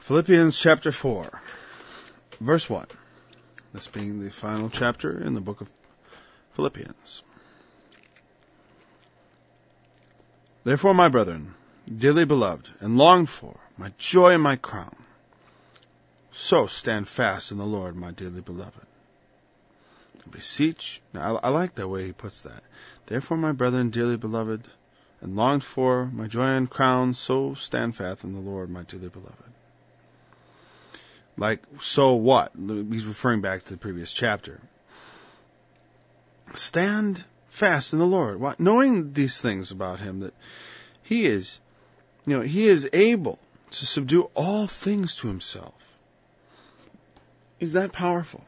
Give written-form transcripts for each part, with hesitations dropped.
Philippians chapter 4, verse 1. This being the final chapter in the book of Philippians. Therefore, my brethren, dearly beloved and longed for, my joy and my crown, so stand fast in the Lord, my dearly beloved. I beseech, I like the way he puts that. Therefore, my brethren, dearly beloved and longed for, my joy and crown, so stand fast in the Lord, my dearly beloved. Like, so what? He's referring back to the previous chapter. Stand fast in the Lord. What? Knowing these things about him, that he is able to subdue all things to himself. He's that powerful.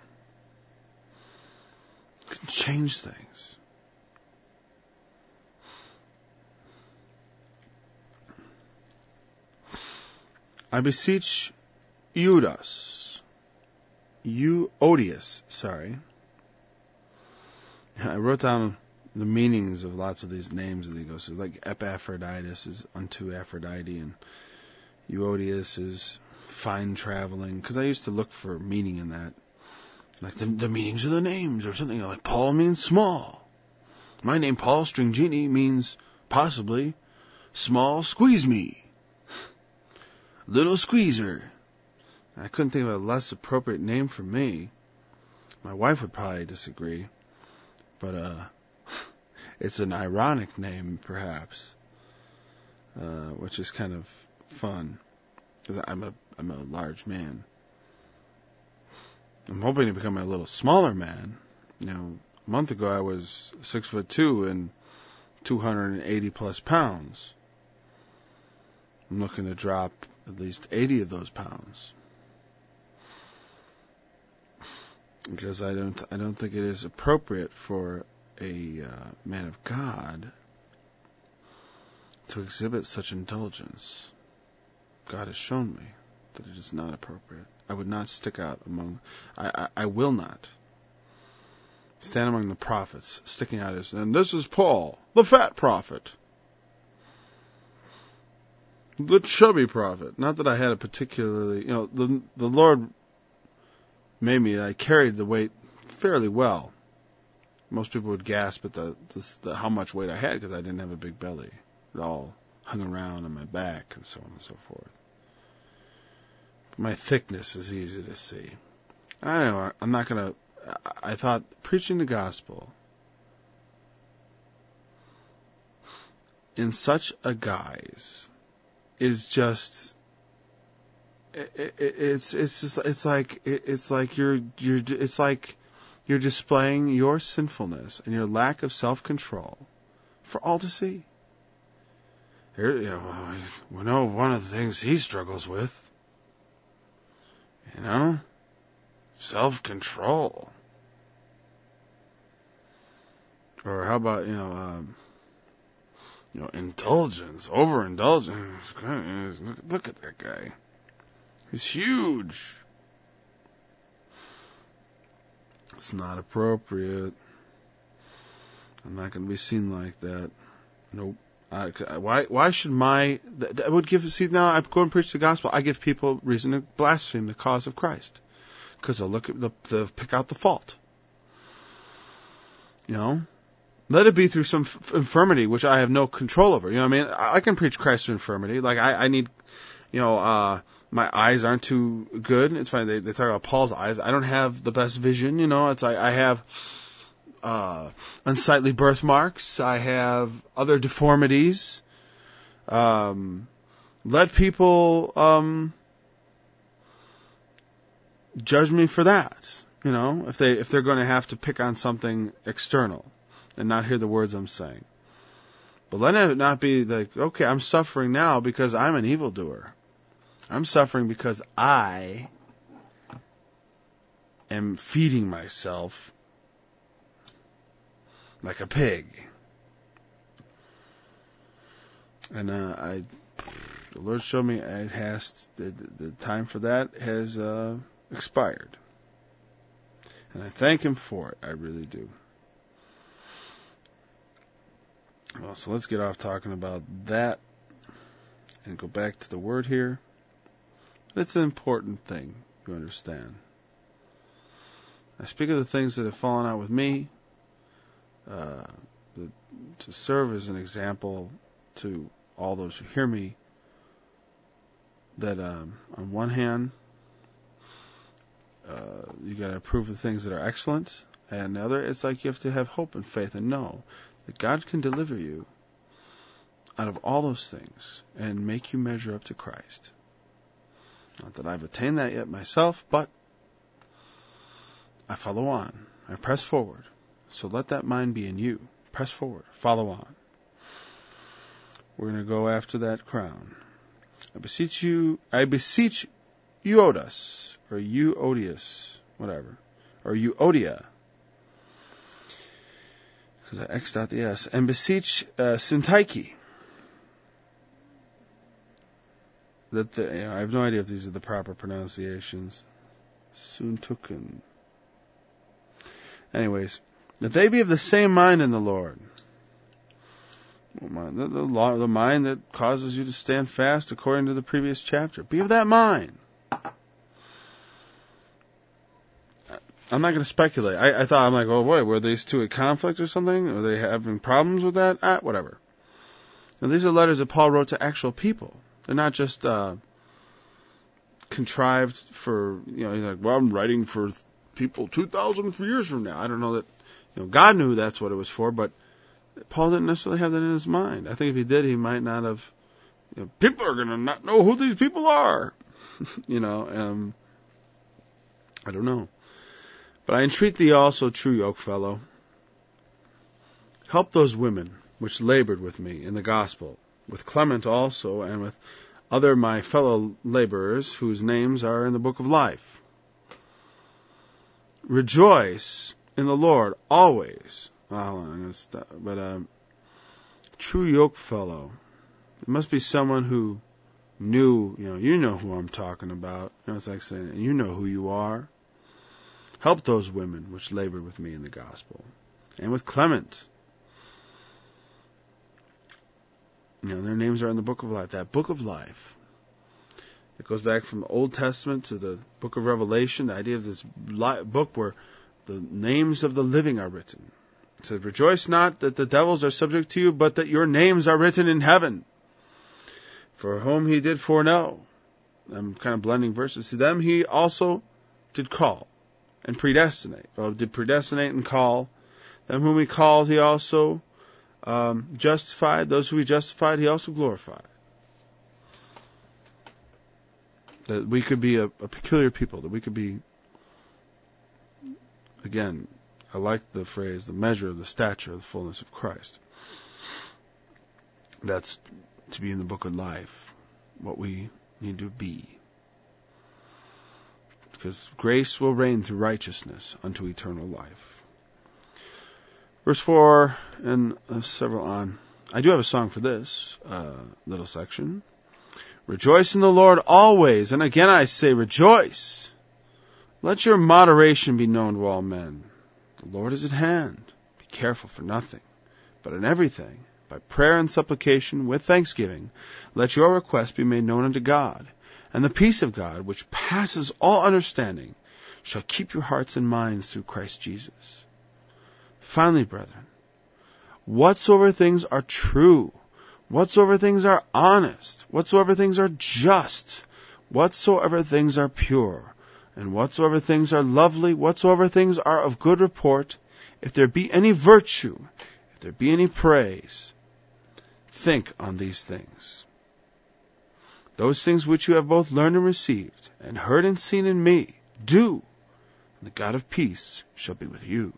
He can change things. I beseech Odius. I wrote down the meanings of lots of these names that he goes through. Like Epaphroditus is unto Aphrodite, and Euodius is fine traveling. Because I used to look for meaning in that. Like the meanings of the names or something. Like Paul means small. My name, Paul Stringini, means possibly small squeeze me. Little squeezer. I couldn't think of a less appropriate name for me. My wife would probably disagree. But it's an ironic name, perhaps. Which is kind of fun. Because I'm a large man. I'm hoping to become a little smaller man. A month ago I was 6'2" and 280 plus pounds. I'm looking to drop at least 80 of those pounds. Because I don't think it is appropriate for a man of God to exhibit such indulgence. God has shown me that it is not appropriate. I would not stick out among... I will not stand among the prophets, sticking out as... And this is Paul, the fat prophet. The chubby prophet. Not that I had a particularly... the Lord made me... I carried the weight fairly well. Most people would gasp at the how much weight I had because I didn't have a big belly. It all hung around on my back and so on and so forth. My thickness is easy to see. I know I'm not going to... I thought preaching the gospel in such a guise is just... It's like you're displaying your sinfulness and your lack of self-control for all to see. We know one of the things he struggles with. Self-control. Or how about, indulgence, overindulgence. Look at that guy. He's huge. It's not appropriate. I'm not going to be seen like that. Nope. Why should I would give, now I go and preach the gospel. I give people reason to blaspheme the cause of Christ. Because they'll they'll pick out the fault. Let it be through some infirmity, which I have no control over. I can preach Christ through infirmity. Like I need, my eyes aren't too good. It's funny, they talk about Paul's eyes. I don't have the best vision, it's like I have unsightly birthmarks. I have other deformities. Let people judge me for that. If they're going to have to pick on something external and not hear the words I'm saying. But let it not be like, okay, I'm suffering now because I'm an evildoer. I'm suffering because I am feeding myself like a pig. And the Lord showed me the time for that has expired. And I thank Him for it. I really do. Well, so let's get off talking about that and go back to the Word here. But it's an important thing, you understand. I speak of the things that have fallen out with me, to serve as an example to all those who hear me, that on one hand, you got to approve of things that are excellent, and the other, it's like you have to have hope and faith and know that God can deliver you out of all those things and make you measure up to Christ. Not that I've attained that yet myself, but I follow on. I press forward. So let that mind be in you. Press forward. Follow on. We're going to go after that crown. I beseech Euodias, or Euodias, whatever, or Euodia, because I X'd out the S, and beseech Syntyche, that I have no idea if these are the proper pronunciations. Suntukin. Anyways, that they be of the same mind in the Lord. The mind that causes you to stand fast according to the previous chapter. Be of that mind. I'm not going to speculate. I thought, I'm like, oh boy, were these two at conflict or something? Are they having problems with that? Whatever. Now, these are letters that Paul wrote to actual people. They're not just contrived for, he's like, well, I'm writing for people 2,000 years from now. I don't know that, God knew that's what it was for, but Paul didn't necessarily have that in his mind. I think if he did, he might not have, people are going to not know who these people are. I don't know. But I entreat thee also, true yokefellow, help those women which labored with me in the gospel, with Clement also, and with other my fellow laborers, whose names are in the book of life. Rejoice in the Lord always. True yokefellow. It must be someone who knew, you know who I'm talking about. It's like saying, you know who you are. Help those women which labored with me in the gospel. And with Clement. Their names are in the book of life. That book of life. It goes back from the Old Testament to the book of Revelation. The idea of this book where the names of the living are written. It says, rejoice not that the devils are subject to you, but that your names are written in heaven. For whom he did foreknow. I'm kind of blending verses. To them he also did call and predestinate. Well, did predestinate and call. Them whom he called, he also justified. Those who he justified, he also glorified. That we could be a peculiar people. That we could be, again, I like the phrase, the measure of the stature of the fullness of Christ. That's to be in the book of life. What we need to be. Because grace will reign through righteousness unto eternal life. Verse 4 and several on. I do have a song for this little section. Rejoice in the Lord always. And again I say rejoice. Let your moderation be known to all men. The Lord is at hand. Be careful for nothing, but in everything, by prayer and supplication with thanksgiving, let your requests be made known unto God. And the peace of God, which passes all understanding, shall keep your hearts and minds through Christ Jesus. Finally, brethren, whatsoever things are true, whatsoever things are honest, whatsoever things are just, whatsoever things are pure, and whatsoever things are lovely, whatsoever things are of good report, if there be any virtue, if there be any praise, think on these things. Those things which you have both learned and received, and heard and seen in me, do, and the God of peace shall be with you.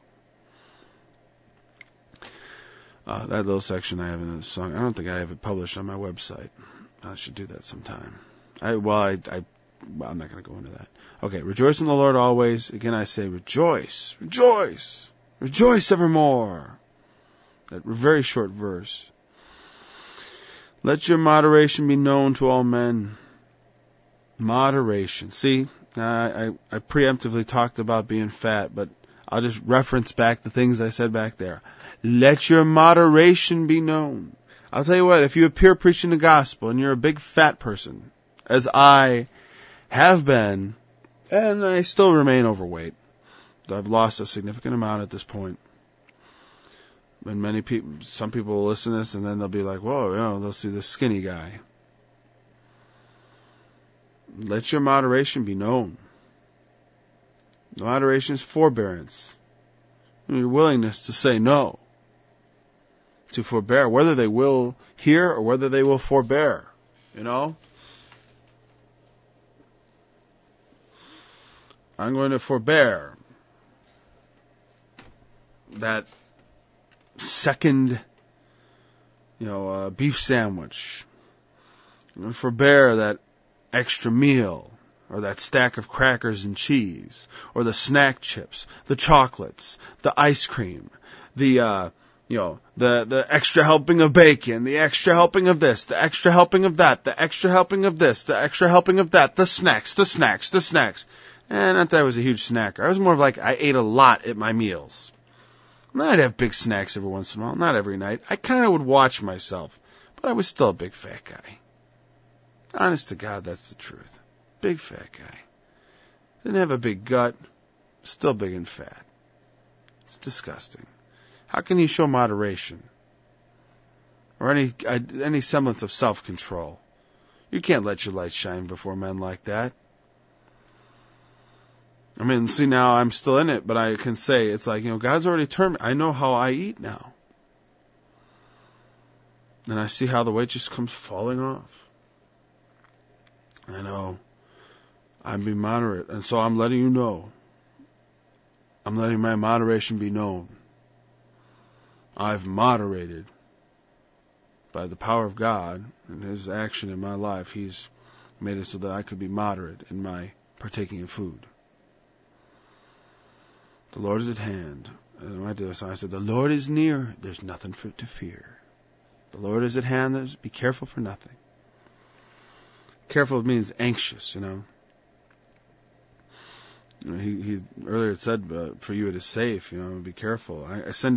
That little section I have in a song, I don't think I have it published on my website. I should do that sometime. I'm not going to go into that. Okay, rejoice in the Lord always. Again, I say rejoice, rejoice, rejoice evermore. That very short verse. Let your moderation be known to all men. Moderation. See, I preemptively talked about being fat, but I'll just reference back the things I said back there. Let your moderation be known. I'll tell you what, if you appear preaching the gospel and you're a big fat person, as I have been, and I still remain overweight. I've lost a significant amount at this point. And some people will listen to this and then they'll be like, whoa, they'll see this skinny guy. Let your moderation be known. Moderation is forbearance. Your willingness to say no. To forbear, whether they will hear or whether they will forbear. I'm going to forbear that second, beef sandwich. I'm going to forbear that extra meal, or that stack of crackers and cheese, or the snack chips, the chocolates, the ice cream, the extra helping of bacon, the extra helping of this, the extra helping of that, the extra helping of this, the extra helping of that, the snacks. And not that I was a huge snacker. I was more of like, I ate a lot at my meals. And then I'd have big snacks every once in a while, not every night. I kind of would watch myself, but I was still a big fat guy. Honest to God, that's the truth. Big fat guy. Didn't have a big gut, still big and fat. It's disgusting. How can you show moderation? Or any semblance of self-control? You can't let your light shine before men like that. I mean, see, now I'm still in it, but I can say, it's like, God's already turned me. I know how I eat now. And I see how the weight just comes falling off. I know I'm being moderate, and so I'm letting you know. I'm letting my moderation be known. I've moderated by the power of God and His action in my life. He's made it so that I could be moderate in my partaking of food. The Lord is at hand. And I did this, I said, the Lord is near. There's nothing to fear. The Lord is at hand. Be careful for nothing. Careful means anxious, He earlier said, for you it is safe, be careful. I said,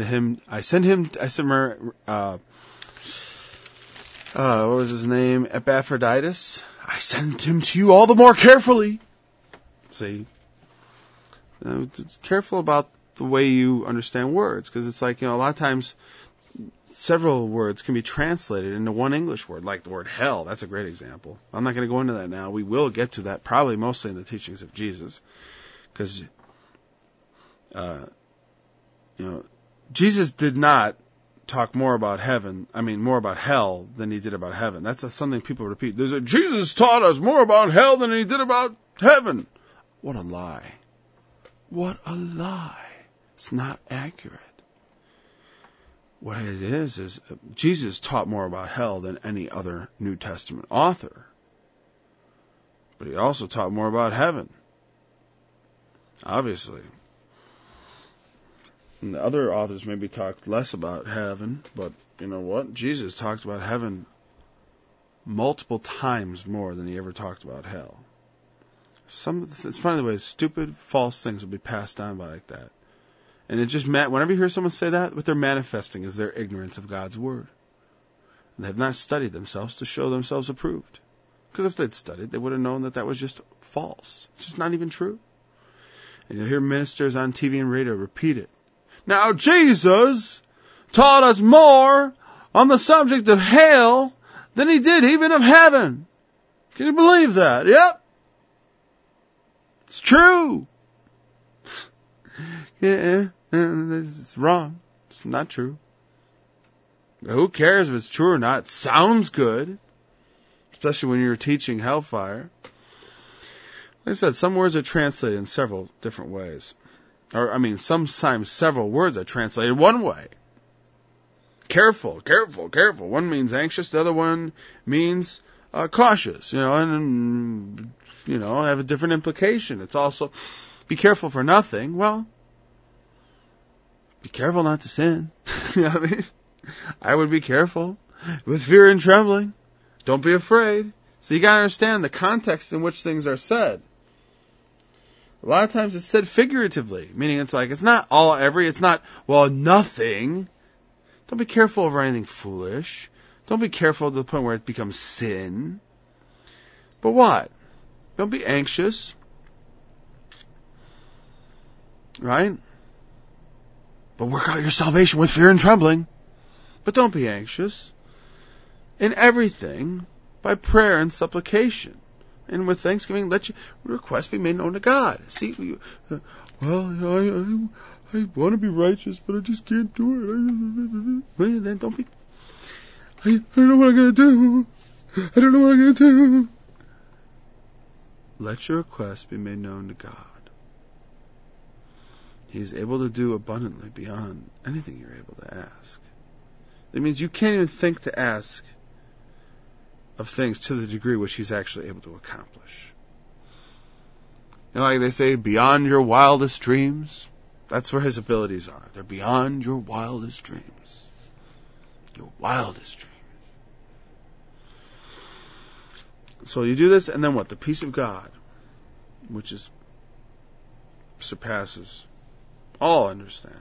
what was his name? Epaphroditus. I sent him to you all the more carefully. See? Careful about the way you understand words, because it's like, a lot of times several words can be translated into one English word, like the word hell. That's a great example. I'm not going to go into that now. We will get to that probably mostly in the teachings of Jesus, because, Jesus did not talk more about hell than He did about heaven. That's something people repeat. Jesus taught us more about hell than He did about heaven. What a lie. What a lie. It's not accurate. What it is Jesus taught more about hell than any other New Testament author. But He also taught more about heaven. Obviously. And the other authors maybe talked less about heaven, but you know what? Jesus talked about heaven multiple times more than He ever talked about hell. It's funny the way stupid, false things will be passed on by like that. And it just, whenever you hear someone say that, what they're manifesting is their ignorance of God's Word. And they have not studied themselves to show themselves approved. Because if they'd studied, they would have known that was just false. It's just not even true. And you'll hear ministers on TV and radio repeat it. Now, Jesus taught us more on the subject of hell than He did even of heaven. Can you believe that? Yep. It's true. Yeah, it's wrong. It's not true. Who cares if it's true or not? It sounds good. Especially when you're teaching hellfire. Like I said, some words are translated in several different ways. Sometimes several words are translated one way. Careful. One means anxious, the other one means cautious, and have a different implication. It's also, be careful for nothing. Well, be careful not to sin. I would be careful with fear and trembling. Don't be afraid. So you gotta understand the context in which things are said. A lot of times it's said figuratively, meaning it's not nothing. Don't be careful over anything foolish. Don't be careful to the point where it becomes sin. But what? Don't be anxious. Right? But work out your salvation with fear and trembling. But don't be anxious. In everything, by prayer and supplication, and with thanksgiving, let your request be made known to God. See, I want to be righteous, but I just can't do it. Then don't be. I don't know what I'm going to do. I don't know what I'm going to do. Let your request be made known to God. He is able to do abundantly beyond anything you're able to ask. It means you can't even think to ask of things to the degree which He's actually able to accomplish. You know, like they say, beyond your wildest dreams, that's where His abilities are. They're beyond your wildest dreams. Your wildest dreams. So you do this, and then what? The peace of God, which is surpasses all understanding.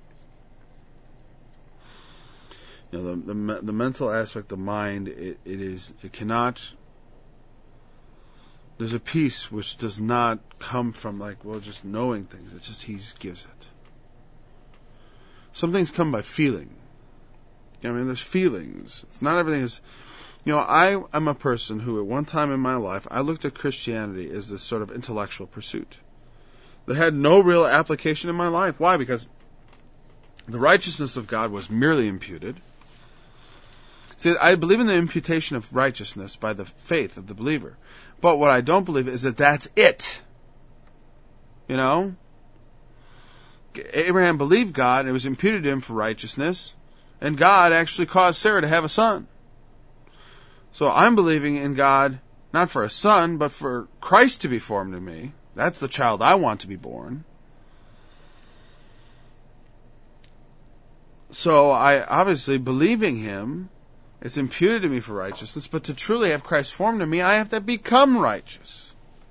You know, the mental aspect of mind, it cannot. There's a peace which does not come from just knowing things. It's just He just gives it. Some things come by feeling. I mean, there's feelings. It's not everything is. You know, I am a person who, at one time in my life, I looked at Christianity as this sort of intellectual pursuit that had no real application in my life. Why? Because the righteousness of God was merely imputed. See, I believe in the imputation of righteousness by the faith of the believer. But what I don't believe is that that's it. You know? Abraham believed God, and it was imputed to him for righteousness, and God actually caused Sarah to have a son. So I'm believing in God, not for a son, but for Christ to be formed in me. That's the child I want to be born. So I obviously, believing Him, it's imputed to me for righteousness, but to truly have Christ formed in me, I have to become righteous.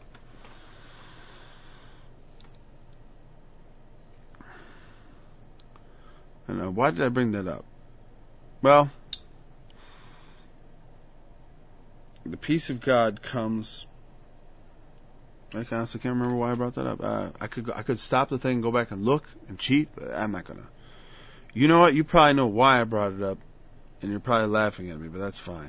I don't know, why did I bring that up? Well, the peace of God comes. I honestly can't remember why I brought that up. I could stop the thing and go back and look and cheat, but I'm not gonna. You know what? You probably know why I brought it up, and you're probably laughing at me, but that's fine.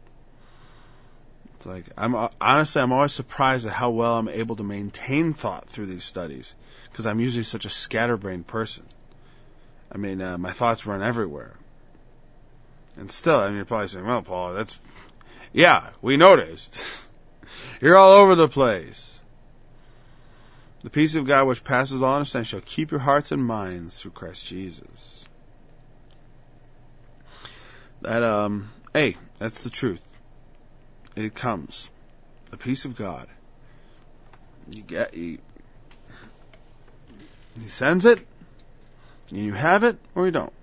It's like I'm always surprised at how well I'm able to maintain thought through these studies, because I'm usually such a scatterbrained person. I mean, my thoughts run everywhere, and still, I mean, you're probably saying, "Well, Paul, that's." Yeah, we noticed. You're all over the place. The peace of God which passes all understanding shall keep your hearts and minds through Christ Jesus. That's the truth. It comes. The peace of God. He sends it, and you have it, or you don't.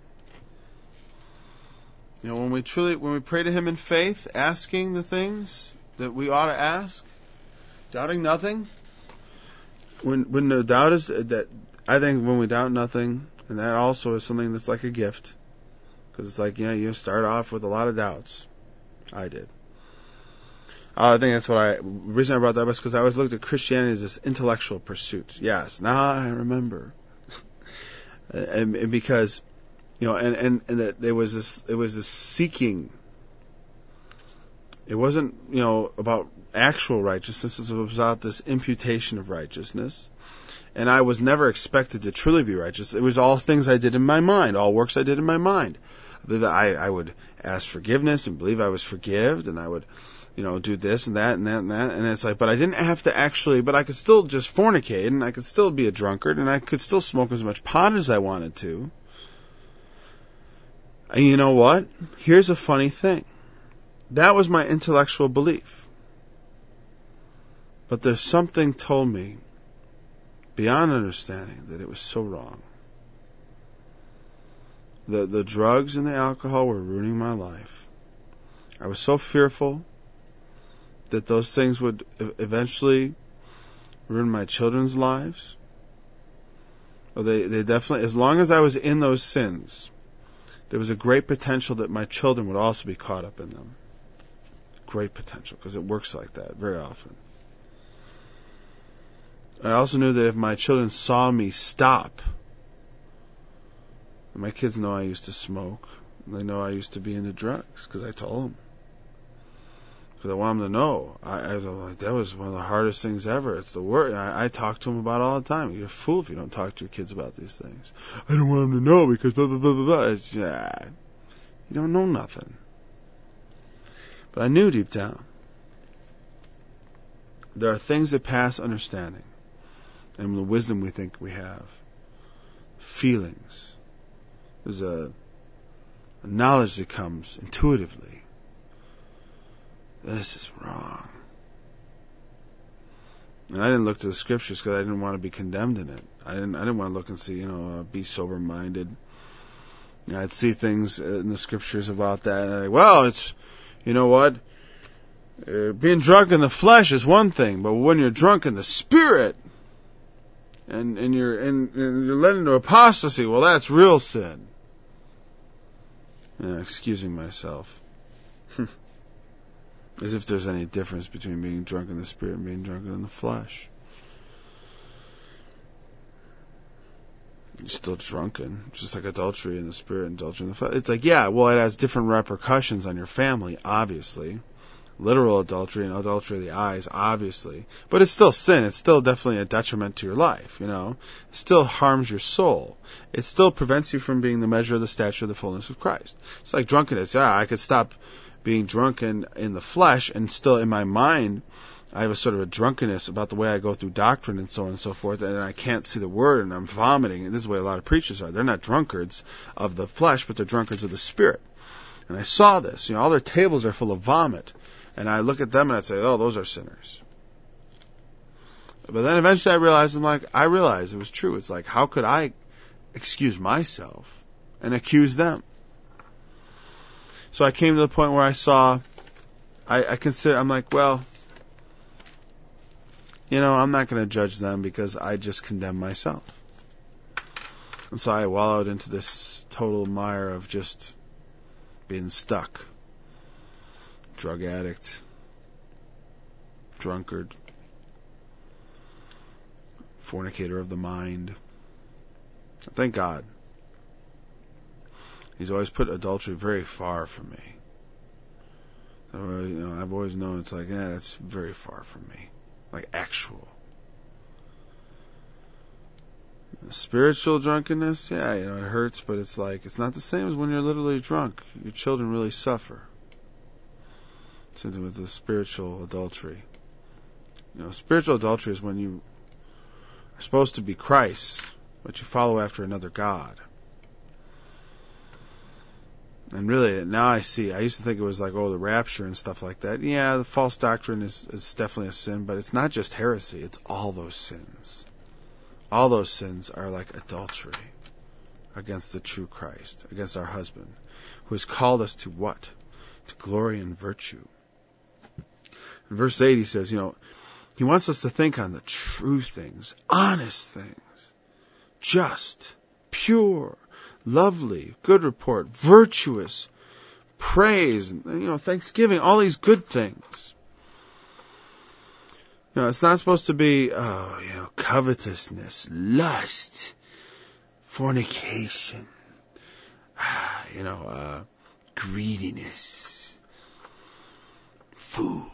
You know, when we pray to Him in faith, asking the things that we ought to ask, doubting nothing. When the doubt is that, I think when we doubt nothing, and that also is something that's like a gift, because it's like, you start off with a lot of doubts. I did. I think that's the reason I brought that up is because I always looked at Christianity as this intellectual pursuit. Yes, now I remember. and because, and that it was this seeking. It wasn't, about actual righteousness. It was about this imputation of righteousness. And I was never expected to truly be righteous. It was all things I did in my mind, all works I did in my mind. I believe that I would ask forgiveness and believe I was forgived, and I would, do this and that and that and that. And it's like, but I didn't have to actually, but I could still just fornicate, and I could still be a drunkard, and I could still smoke as much pot as I wanted to. And you know what? Here's a funny thing. That was my intellectual belief. But there's something told me beyond understanding that it was so wrong. The drugs and the alcohol were ruining my life. I was so fearful that those things would eventually ruin my children's lives. Or they definitely, as long as I was in those sins, there was a great potential that my children would also be caught up in them. Great potential, because it works like that very often. I also knew that if my children saw me stop, and my kids know I used to smoke, and they know I used to be into drugs, because I told them. Because I want them to know. I was like, that was one of the hardest things ever. It's the worst. I talk to them about it all the time. You're a fool if you don't talk to your kids about these things. I don't want them to know because blah, blah, blah, blah, blah. It's, you don't know nothing. But I knew deep down, there are things that pass understanding and the wisdom we think we have. Feelings. There's a knowledge that comes intuitively. This is wrong. And I didn't look to the scriptures because I didn't want to be condemned in it. I didn't want to look and see, be sober-minded. I'd see things in the scriptures about that. And it's, what? Being drunk in the flesh is one thing, but when you're drunk in the spirit, and you're led into apostasy, well, that's real sin. Excusing myself. As if there's any difference between being drunk in the spirit and being drunk in the flesh. You're still drunken, just like adultery in the spirit and adultery in the flesh. It's like, it has different repercussions on your family, obviously. Literal adultery and adultery of the eyes, obviously. But it's still sin. It's still definitely a detriment to your life, It still harms your soul. It still prevents you from being the measure of the stature of the fullness of Christ. It's like drunkenness. I could stop being drunken in the flesh, and still in my mind, I have a sort of a drunkenness about the way I go through doctrine and so on and so forth, and I can't see the word, and I'm vomiting. And this is the way a lot of preachers are. They're not drunkards of the flesh, but they're drunkards of the spirit. And I saw this. All their tables are full of vomit. And I look at them and I say, oh, those are sinners. But then eventually I realized it was true. It's like, how could I excuse myself and accuse them? So I came to the point where I saw, I'm like, I'm not going to judge them because I just condemn myself. And so I wallowed into this total mire of just being stuck. Drug addict. Drunkard. Fornicator of the mind. Thank God. He's always put adultery very far from me. I've always known it's like, that's very far from me. Like actual. Spiritual drunkenness, it hurts, but it's like, it's not the same as when you're literally drunk. Your children really suffer. Something with the spiritual adultery. Spiritual adultery is when you are supposed to be Christ, but you follow after another God. And really, now I see, I used to think it was like, the rapture and stuff like that. Yeah, the false doctrine is definitely a sin, but it's not just heresy, it's all those sins. All those sins are like adultery against the true Christ, against our husband, who has called us to what? To glory and virtue. In verse 8 he says, he wants us to think on the true things, honest things, just, pure, lovely, good report, virtuous, praise, thanksgiving, all these good things. It's not supposed to be, covetousness, lust, fornication, greediness, food.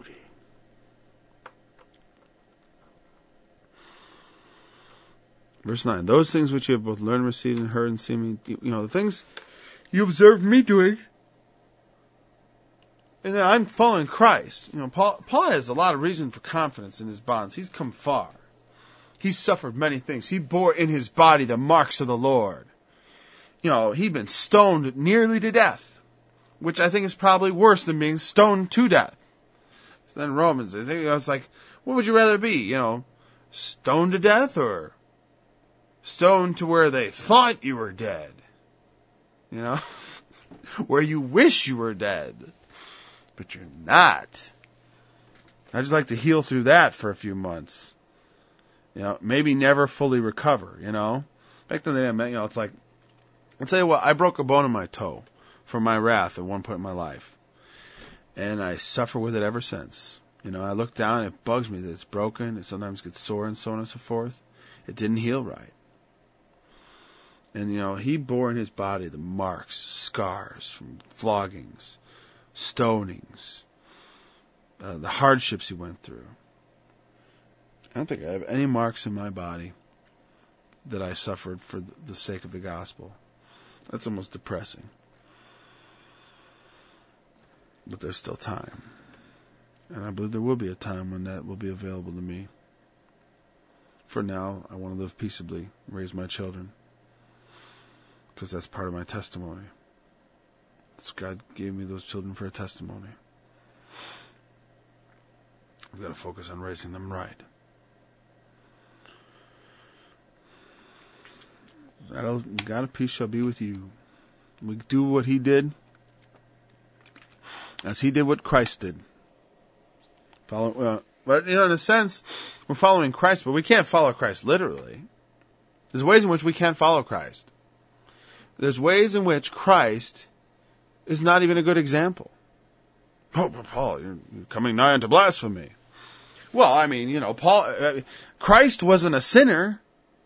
Verse 9, those things which you have both learned, received, and heard, and seen me, the things you observed me doing, and that I'm following Christ. Paul has a lot of reason for confidence in his bonds. He's come far. He's suffered many things. He bore in his body the marks of the Lord. He'd been stoned nearly to death, which I think is probably worse than being stoned to death. So then Romans, it's like, what would you rather be? Stoned to death or stoned to where they thought you were dead? Where you wish you were dead, but you're not. I just like to heal through that for a few months. Maybe never fully recover, Back then, it's like, I'll tell you what, I broke a bone in my toe from my wrath at one point in my life. And I suffer with it ever since. I look down, it bugs me that it's broken. It sometimes gets sore and so on and so forth. It didn't heal right. And, he bore in his body the marks, scars from floggings, stonings, the hardships he went through. I don't think I have any marks in my body that I suffered for the sake of the gospel. That's almost depressing. But there's still time. And I believe there will be a time when that will be available to me. For now, I want to live peaceably, raise my children, because that's part of my testimony. God gave me those children for a testimony. I've got to focus on raising them right. God of peace shall be with you. We do what he did, as he did what Christ did. But in a sense, we're following Christ, but we can't follow Christ literally. There's ways in which we can't follow Christ. There's ways in which Christ is not even a good example. Oh, but Paul, you're coming nigh unto blasphemy. Well, Christ wasn't a sinner.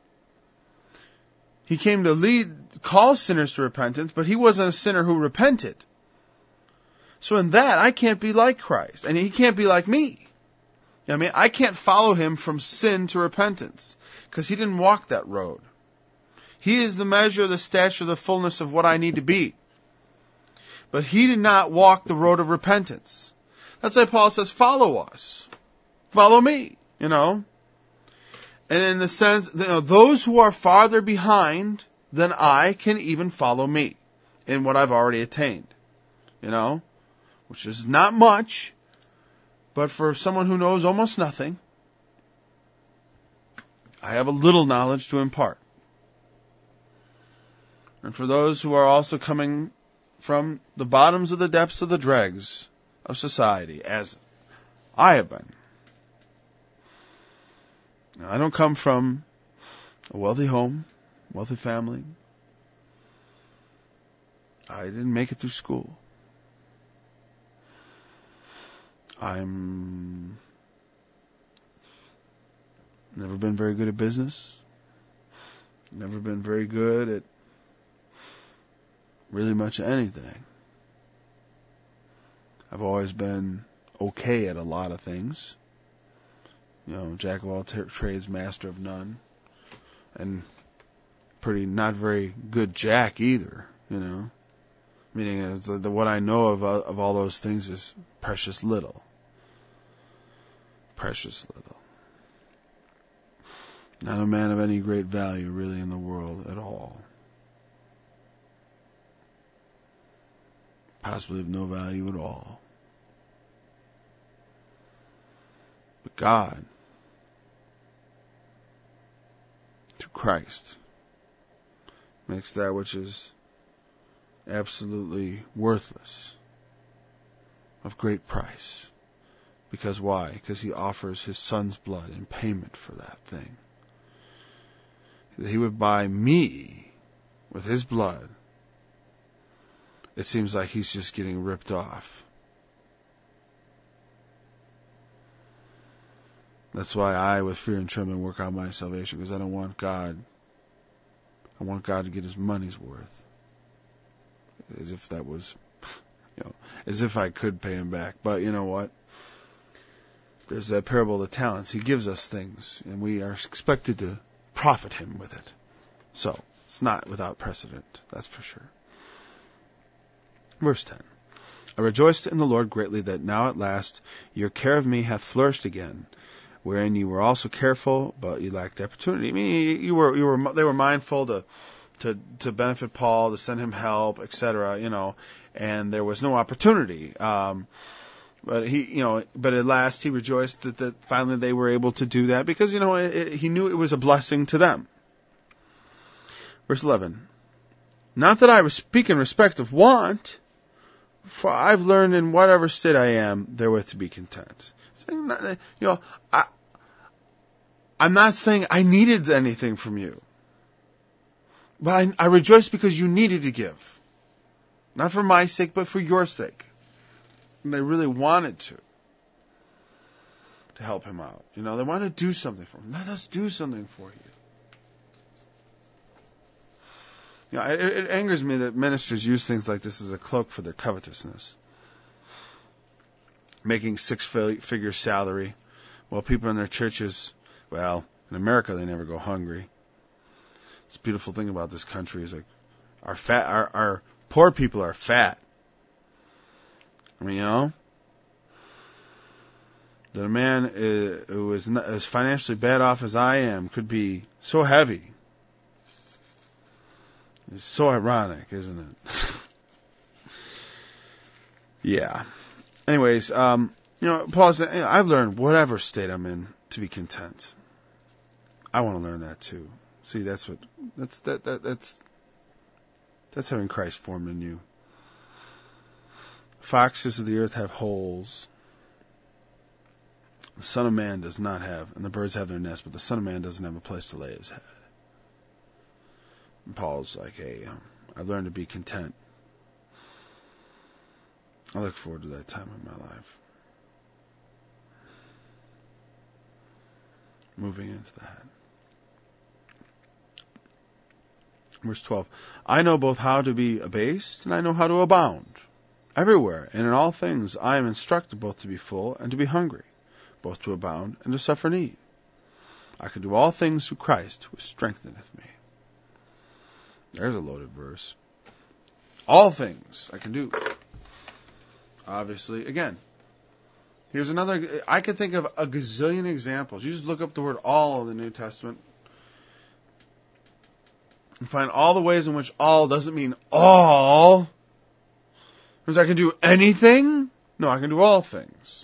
He came to call sinners to repentance, but he wasn't a sinner who repented. So in that, I can't be like Christ, and he can't be like me. I can't follow him from sin to repentance, because he didn't walk that road. He is the measure, the stature, the fullness of what I need to be. But he did not walk the road of repentance. That's why Paul says, follow us. Follow me, And in the sense, those who are farther behind than I can even follow me in what I've already attained. Which is not much, but for someone who knows almost nothing, I have a little knowledge to impart. And for those who are also coming from the bottoms of the depths of the dregs of society, as I have been. Now, I don't come from a wealthy home, wealthy family. I didn't make it through school. I'm never been very good at business. Never been very good at really much anything. I've always been okay at a lot of things. Jack of all trades, master of none. And pretty not very good Jack either, Meaning what I know of all those things is precious little. Precious little. Not a man of any great value really in the world at all. Possibly of no value at all. But God, through Christ, makes that which is absolutely worthless of great price. Because why? Because he offers his son's blood in payment for that thing. That he would buy me with his blood. It seems like he's just getting ripped off. That's why I, with fear and trembling, work out my salvation, because I don't want God. I want God to get his money's worth. As if that was, as if I could pay him back. But you know what? There's that parable of the talents. He gives us things, and we are expected to profit him with it. So, it's not without precedent, that's for sure. Verse 10. I rejoiced in the Lord greatly that now at last your care of me hath flourished again, wherein you were also careful, but you lacked opportunity. I mean, they were mindful to benefit Paul, to send him help, etc., and there was no opportunity. But but at last he rejoiced that finally they were able to do that because, he knew it was a blessing to them. Verse 11. Not that I speak in respect of want, for I've learned in whatever state I am, therewith to be content. I'm not saying I needed anything from you. But I rejoice because you needed to give. Not for my sake, but for your sake. And they really wanted to. to help him out. They want to do something for him. Let us do something for you. It angers me that ministers use things like this as a cloak for their covetousness. Making six-figure salary, while people in their churches, well, in America they never go hungry. It's a beautiful thing about this country is like our poor people are fat. That a man who is not as financially bad off as I am could be so heavy. It's so ironic, isn't it? Yeah. Anyways, Paul said, I've learned whatever state I'm in to be content. I want to learn that too. See, that's having Christ formed in you. Foxes of the earth have holes. The Son of Man does not have, and the birds have their nests, but the Son of Man doesn't have a place to lay his head. And Paul's like, hey, I've learned to be content. I look forward to that time in my life. Moving into that. Verse 12. I know both how to be abased and I know how to abound. Everywhere and in all things I am instructed both to be full and to be hungry, both to abound and to suffer need. I can do all things through Christ who strengtheneth me. There's a loaded verse. All things I can do. Obviously, again, here's another. I could think of a gazillion examples. You just look up the word all in the New Testament and find all the ways in which all doesn't mean all. Because I can do anything? No, I can do all things.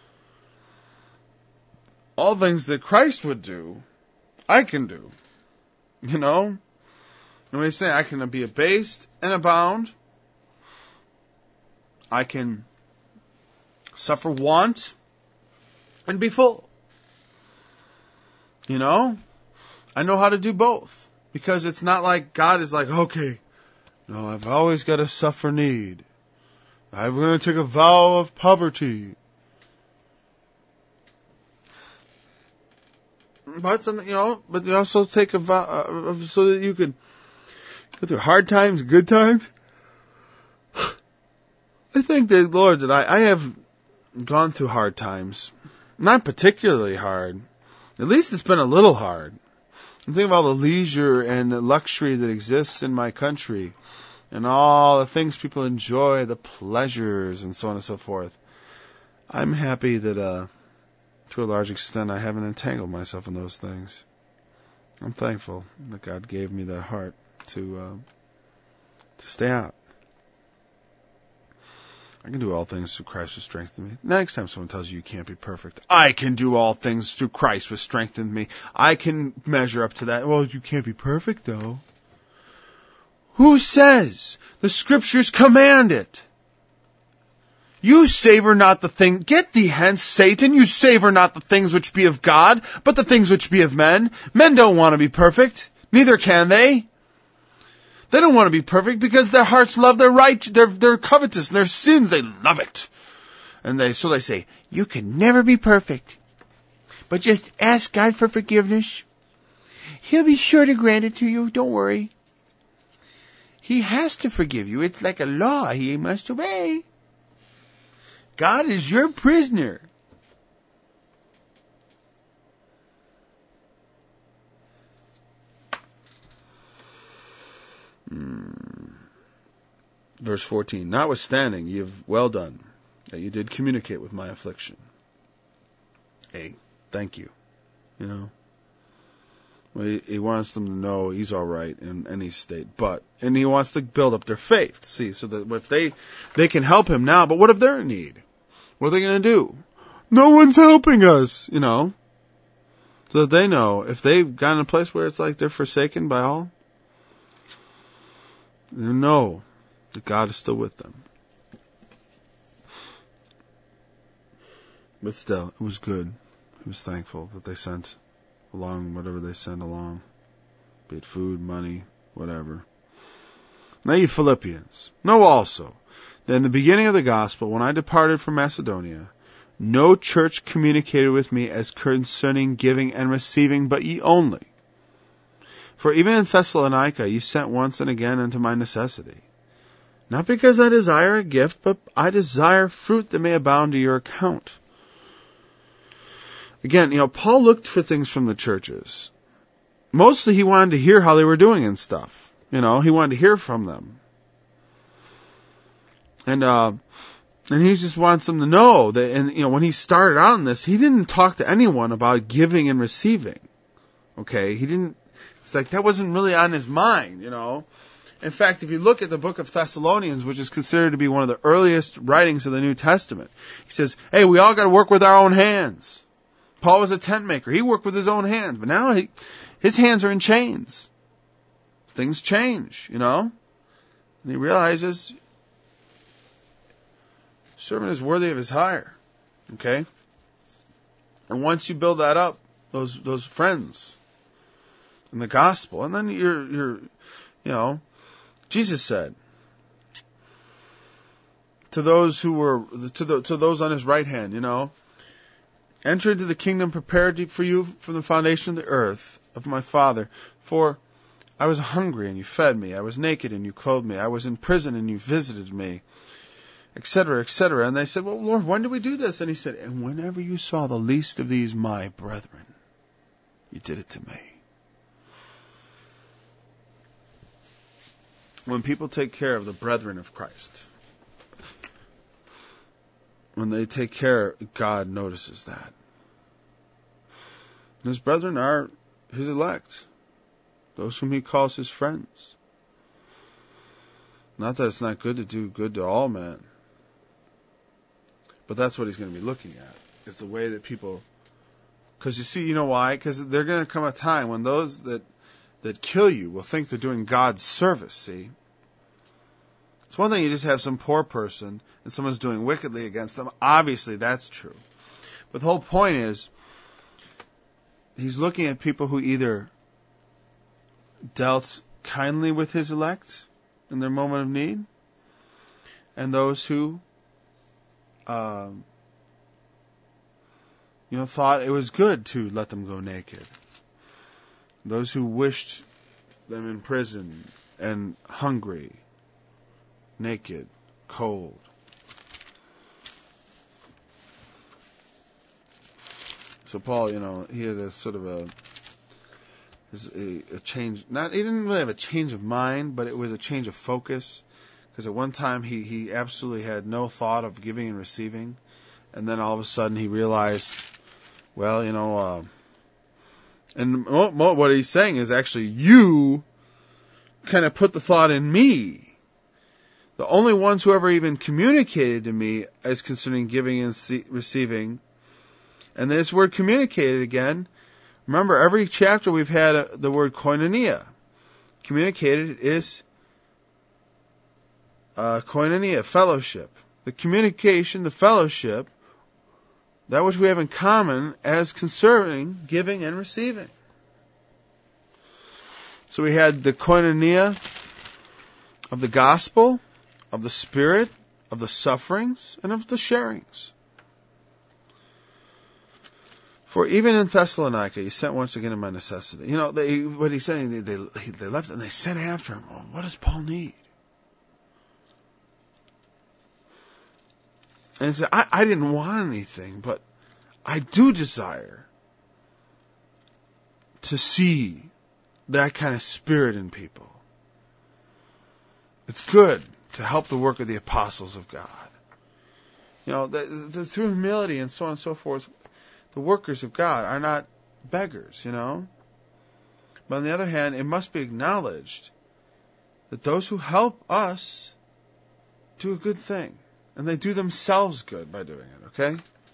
All things that Christ would do, I can do. And when he's saying I can be abased and abound, I can suffer want and be full. I know how to do both. Because it's not like God is like, okay, no, I've always got to suffer need. I'm going to take a vow of poverty. But something, but you also take a vow so that you could go through hard times, good times. I thank the Lord that I have gone through hard times. Not particularly hard. At least it's been a little hard. I'm thinking of all the leisure and the luxury that exists in my country. And all the things people enjoy, the pleasures and so on and so forth. I'm happy that, to a large extent, I haven't entangled myself in those things. I'm thankful that God gave me that heart to stay out. I can do all things through Christ who strengthens me. Next time someone tells you you can't be perfect, I can do all things through Christ who strengthens me. I can measure up to that. Well, you can't be perfect, though. Who says? The Scriptures command it. You savor not the thing. Get thee hence, Satan. You savor not the things which be of God, but the things which be of men. Men don't want to be perfect. Neither can they. They don't want to be perfect because their hearts love their covetous, their sins. They love it. And so they say, you can never be perfect. But just ask God for forgiveness. He'll be sure to grant it to you. Don't worry. He has to forgive you. It's like a law he must obey. God is your prisoner. Verse 14. Notwithstanding, you have well done, that you did communicate with my affliction. Hey, thank you. Well, he wants them to know he's all right in any state, and he wants to build up their faith. See, so that if they can help him now, but what if they're in need? What are they going to do? No one's helping us, So that they know if they've gotten a place where it's like they're forsaken by all, they know that God is still with them. But still, it was good. He was thankful that they sent along whatever they sent along, be it food, money, whatever. Now you Philippians, know also that in the beginning of the gospel, when I departed from Macedonia, no church communicated with me as concerning giving and receiving, but ye only. For even in Thessalonica ye sent once and again unto my necessity. Not because I desire a gift, but I desire fruit that may abound to your account. Again, Paul looked for things from the churches. Mostly he wanted to hear how they were doing and stuff. He wanted to hear from them. And he just wants them to know that, and when he started out in this, he didn't talk to anyone about giving and receiving. Okay? It's like that wasn't really on his mind, In fact, if you look at the book of Thessalonians, which is considered to be one of the earliest writings of the New Testament, he says, hey, we all got to work with our own hands. Paul was a tent maker. He worked with his own hands, but now his hands are in chains. Things change, And he realizes servant is worthy of his hire. Okay? And once you build that up, those friends in the gospel, and then you're Jesus said to those who were to those on his right hand, enter into the kingdom prepared for you from the foundation of the earth of my Father. For I was hungry and you fed me. I was naked and you clothed me. I was in prison and you visited me. Etc., etc. And they said, well, Lord, when did we do this? And he said, and whenever you saw the least of these, my brethren, you did it to me. When people take care of the brethren of Christ, when they take care, God notices that. His brethren are his elect, those whom he calls his friends. Not that it's not good to do good to all men, but that's what he's going to be looking at, is the way that people, because you see, why? Because there's going to come a time when those that kill you will think they're doing God's service, see? It's one thing you just have some poor person and someone's doing wickedly against them. Obviously, that's true. But the whole point is, he's looking at people who either dealt kindly with his elect in their moment of need, and those who thought it was good to let them go naked. Those who wished them in prison and hungry, naked, cold. So Paul, he had a sort of a change. He didn't really have a change of mind, but it was a change of focus. Because at one time he absolutely had no thought of giving and receiving, and then all of a sudden he realized, well, and what he's saying is actually you kind of put the thought in me. The only ones who ever even communicated to me as concerning giving and receiving, and this word communicated again. Remember, every chapter we've had the word koinonia. Communicated is koinonia, fellowship. The communication, the fellowship, that which we have in common as concerning giving and receiving. So we had the koinonia of the gospel, of the Spirit, of the sufferings, and of the sharings. For even in Thessalonica, you sent once again in my necessity. What he's saying, they left and they sent after him. Well, what does Paul need? And he said, I didn't want anything, but I do desire to see that kind of spirit in people. It's good to help the work of the apostles of God. Through humility and so on and so forth, the workers of God are not beggars, But on the other hand, it must be acknowledged that those who help us do a good thing. And they do themselves good by doing it, okay?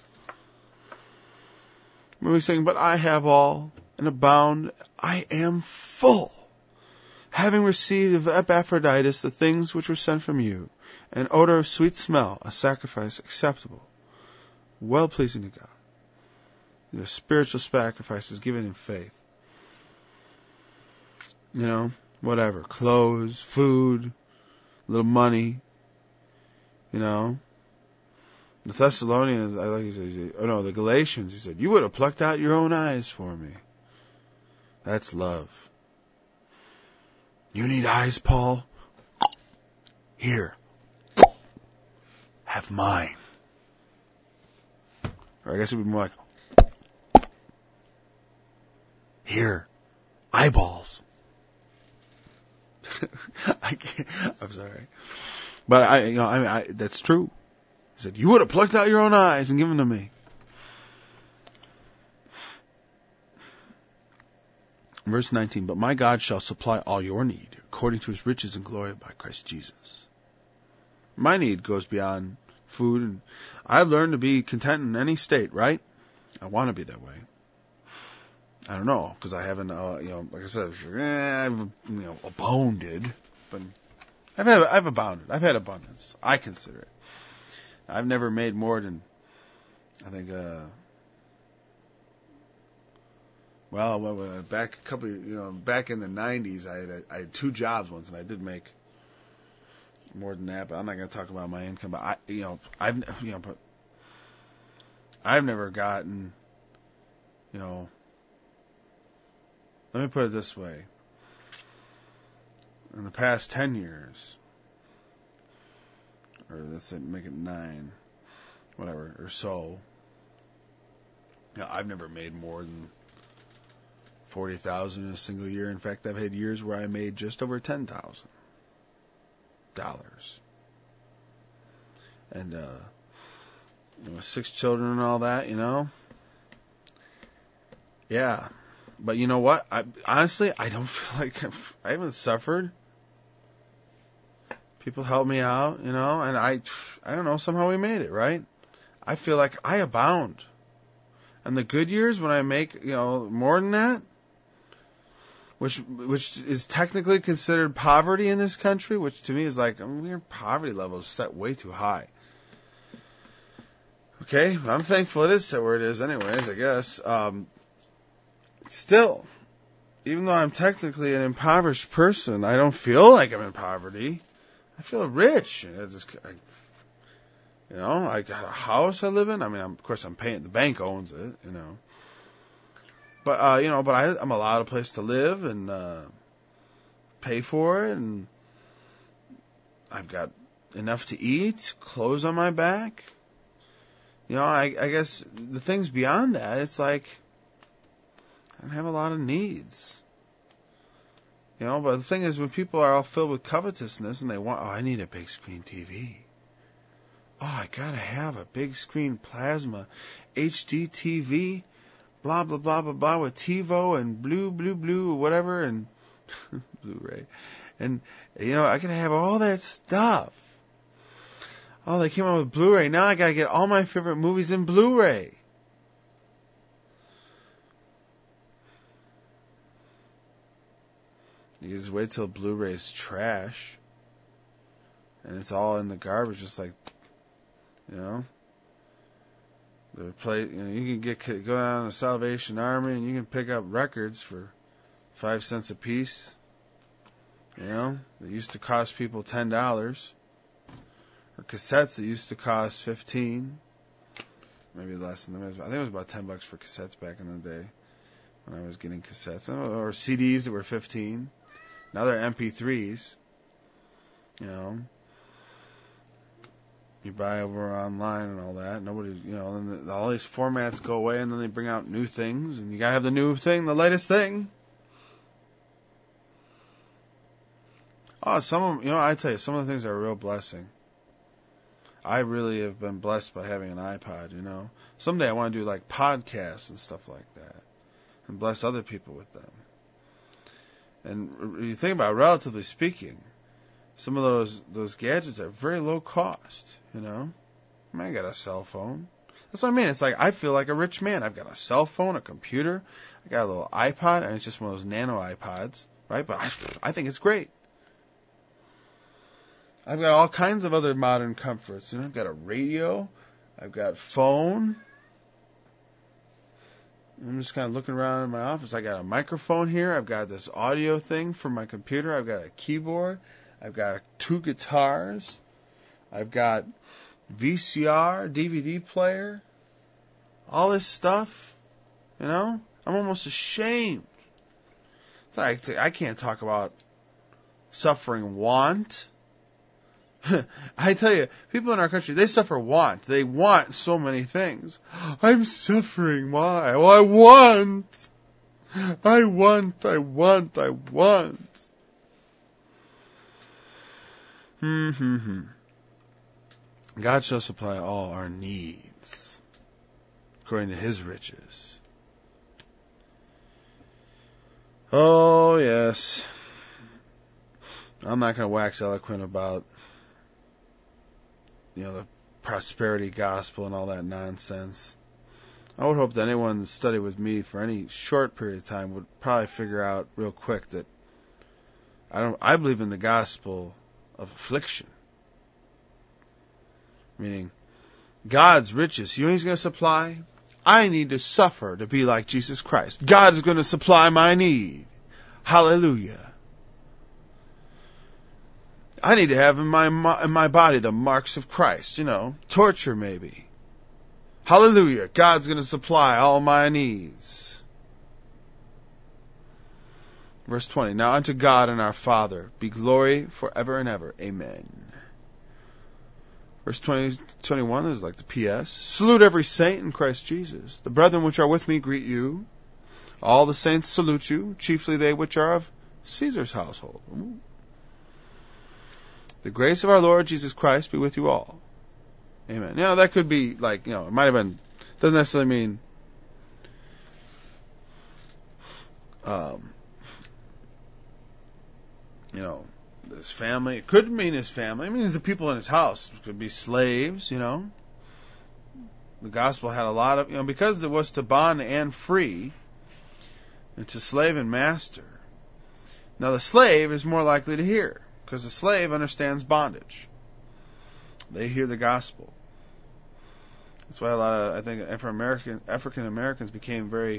When we're saying, but I have all and abound, I am full, having received of Epaphroditus the things which were sent from you, an odor of sweet smell, a sacrifice acceptable, well-pleasing to God. These are spiritual sacrifices given in faith. Whatever, clothes, food, a little money, The Thessalonians, the Galatians, he said, you would have plucked out your own eyes for me. That's love. You need eyes, Paul? Here. Have mine. Or I guess it would be more like, here. Eyeballs. I'm sorry. But that's true. He said, you would have plucked out your own eyes and given them to me. Verse 19, but my God shall supply all your need according to his riches and glory by Christ Jesus. My need goes beyond food, and I've learned to be content in any state, right? I want to be that way. I don't know, because I haven't, like I said, I've, abounded, but I've abounded. I've had abundance. I consider it. I've never made more than, I think, back back in the 90s, I had 2 jobs once, and I did make more than that. But I'm not going to talk about my income. But I've never gotten, Let me put it this way. In the past 10 years, or let's say make it 9, whatever, or so, I've never made more than $40,000 in a single year. In fact, I've had years where I made just over $10,000. And, with 6 children and all that, Yeah. But you know what? Honestly, I don't feel like I haven't suffered. People help me out, and I don't know, somehow we made it, right? I feel like I abound. And the good years when I make, more than that, which is technically considered poverty in this country, which to me is like, your poverty level is set way too high. Okay, I'm thankful it is set where it is anyways, I guess. Still, even though I'm technically an impoverished person, I don't feel like I'm in poverty. I feel rich. I got a house I live in. I mean, of course, I'm paying. The bank owns it, But I'm allowed a place to live and pay for it, and I've got enough to eat, clothes on my back. I guess the things beyond that, it's like I don't have a lot of needs. But the thing is, when people are all filled with covetousness and they want, I need a big screen TV. Oh, I gotta have a big screen plasma HD TV, blah, blah, blah, blah, blah, with TiVo and blue, whatever, and Blu-ray. And, I can have all that stuff. Oh, they came out with Blu-ray. Now I gotta get all my favorite movies in Blu-ray. You just wait till Blu-ray's trash, and it's all in the garbage, just like, you can go down to Salvation Army and you can pick up records for 5 cents a piece. They used to cost people $10, or cassettes that used to cost $15, maybe less than that. I think it was about $10 for cassettes back in the day when I was getting cassettes, or CDs that were $15. Now they're MP3s. You buy over online and all that. Nobody, and all these formats go away, and then they bring out new things, and you gotta have the new thing, the latest thing. Oh, some of them, I tell you, some of the things are a real blessing. I really have been blessed by having an iPod, Someday I want to do like podcasts and stuff like that, and bless other people with them. And you think about it, relatively speaking, some of those gadgets are very low cost, I got a cell phone. That's what I mean. It's like I feel like a rich man. I've got a cell phone, a computer, I got a little iPod, and it's just one of those nano iPods, right? But I think it's great. I've got all kinds of other modern comforts. I've got a radio, I've got phone. I'm just kind of looking around in my office. I got a microphone here. I've got this audio thing for my computer. I've got a keyboard. I've got 2 guitars. I've got, VCR, DVD player, all this stuff, you know? I'm almost ashamed. It's like, I can't talk about suffering want. I tell you, people in our country, they suffer want. They want so many things. I'm suffering. Why? Well, I want. God shall supply all our needs according to His riches. Oh, yes. I'm not going to wax eloquent about, the prosperity gospel and all that nonsense. I would hope that anyone that studied with me for any short period of time would probably figure out real quick that I believe in the gospel of affliction. Meaning, God's riches, you know He's going to supply? I need to suffer to be like Jesus Christ. God is going to supply my need. Hallelujah. I need to have in my body the marks of Christ, torture maybe. Hallelujah. God's going to supply all my needs. Verse 20. Now unto God and our Father be glory forever and ever. Amen. Verse 21 is like the P.S. Salute every saint in Christ Jesus. The brethren which are with me greet you. All the saints salute you, chiefly they which are of Caesar's household. Ooh. The grace of our Lord Jesus Christ be with you all. Amen. That could be like, it might have been, doesn't necessarily mean, his family. It could mean his family. It means the people in his house. It could be slaves, The gospel had a lot of, because it was to bond and free, and to slave and master. Now the slave is more likely to hear, because the slave understands bondage. They hear the gospel. That's why a lot of, I think, African Americans became very,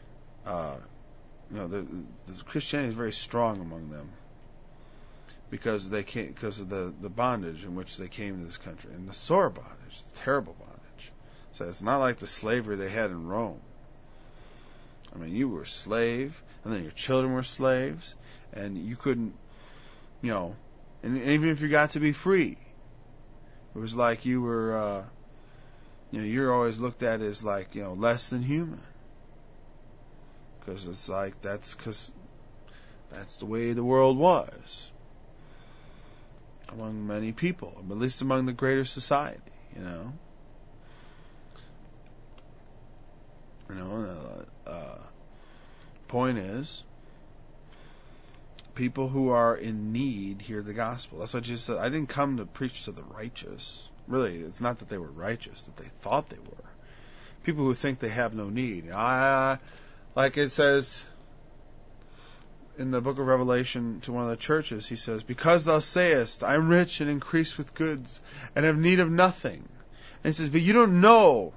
the Christianity is very strong among them, because of the bondage in which they came to this country, and the sore bondage, the terrible bondage. So it's not like the slavery they had in Rome. I mean, you were a slave, and then your children were slaves, and you couldn't, and even if you got to be free, it was like you were, you're always looked at as like, less than human. Because it's like, that's the way the world was. Among many people, at least among the greater society, Point is, people who are in need hear the gospel. That's what Jesus said. I didn't come to preach to the righteous. Really, it's not that they were righteous, that they thought they were. People who think they have no need. Like it says in the book of Revelation to one of the churches, he says, because thou sayest, I am rich and increase with goods, and have need of nothing. And he says, but you don't know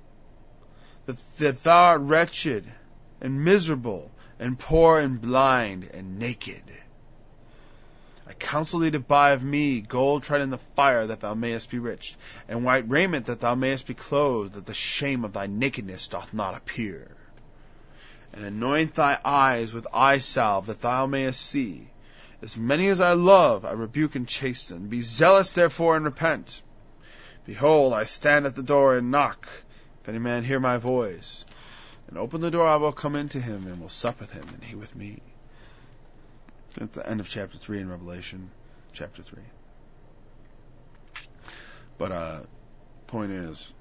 that thou art wretched and miserable and poor and blind and naked. I counsel thee to buy of me gold tried in the fire, that thou mayest be rich, and white raiment, that thou mayest be clothed, that the shame of thy nakedness doth not appear. And anoint thy eyes with eye salve, that thou mayest see. As many as I love, I rebuke and chasten. Be zealous therefore and repent. Behold, I stand at the door and knock. If any man hear my voice, and open the door, I will come into him, and will sup with him, and he with me. That's the end of chapter 3 in Revelation, chapter 3. But, point is,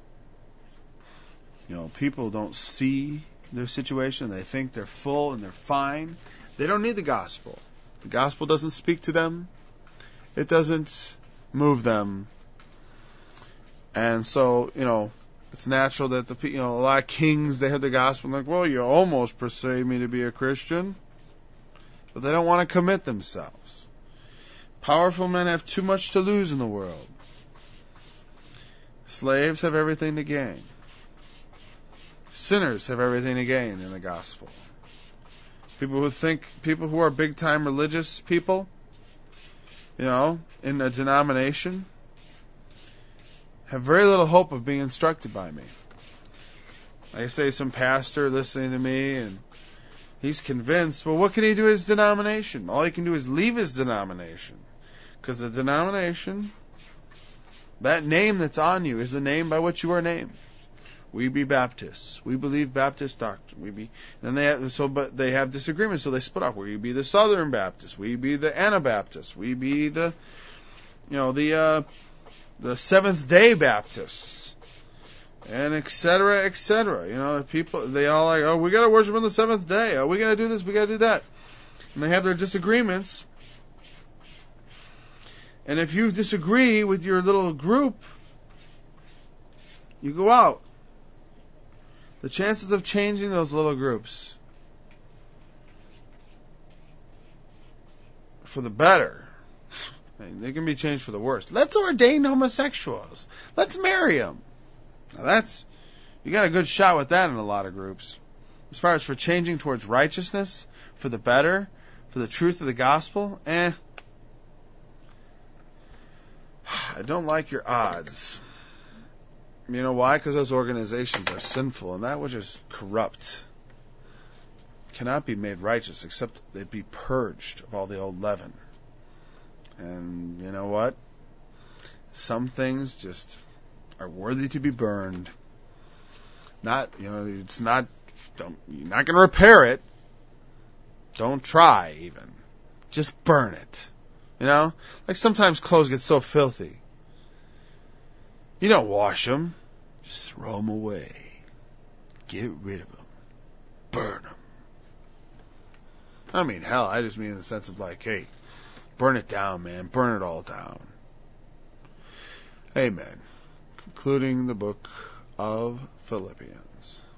people don't see their situation. They think they're full and they're fine. They don't need the gospel. The gospel doesn't speak to them. It doesn't move them. And so, it's natural that a lot of kings, they heard the gospel and like, well, you almost persuade me to be a Christian. But they don't want to commit themselves. Powerful men have too much to lose in the world. Slaves have everything to gain. Sinners have everything to gain in the gospel. People who are big time religious people, in a denomination, have very little hope of being instructed by me. Like I say, some pastor listening to me, and he's convinced. Well, what can he do with his denomination? All he can do is leave his denomination. Because the denomination, that name that's on you, is the name by which you are named. We be Baptists. We believe Baptist doctrine. But they have disagreements, so they split up. We be the Southern Baptists. We be the Anabaptists. We be the Seventh Day Baptists, and et cetera, et cetera. People, they all like, oh, we got to worship on the seventh day. Oh, we got to do this. We got to do that. And they have their disagreements. And if you disagree with your little group, you go out. The chances of changing those little groups for the better, they can be changed for the worse. Let's ordain homosexuals. Let's marry them. Now you got a good shot with that in a lot of groups. As far as for changing towards righteousness, for the better, for the truth of the gospel, I don't like your odds. You know why? Because those organizations are sinful, and that which is corrupt cannot be made righteous except they be purged of all the old leaven. And you know what? Some things just are worthy to be burned. You're not going to repair it. Don't try even. Just burn it. Like sometimes clothes get so filthy. You don't wash them. Just throw them away. Get rid of them. Burn them. I mean, hell, I just mean in the sense of like, hey, burn it down, man. Burn it all down. Amen. Concluding the book of Philippians.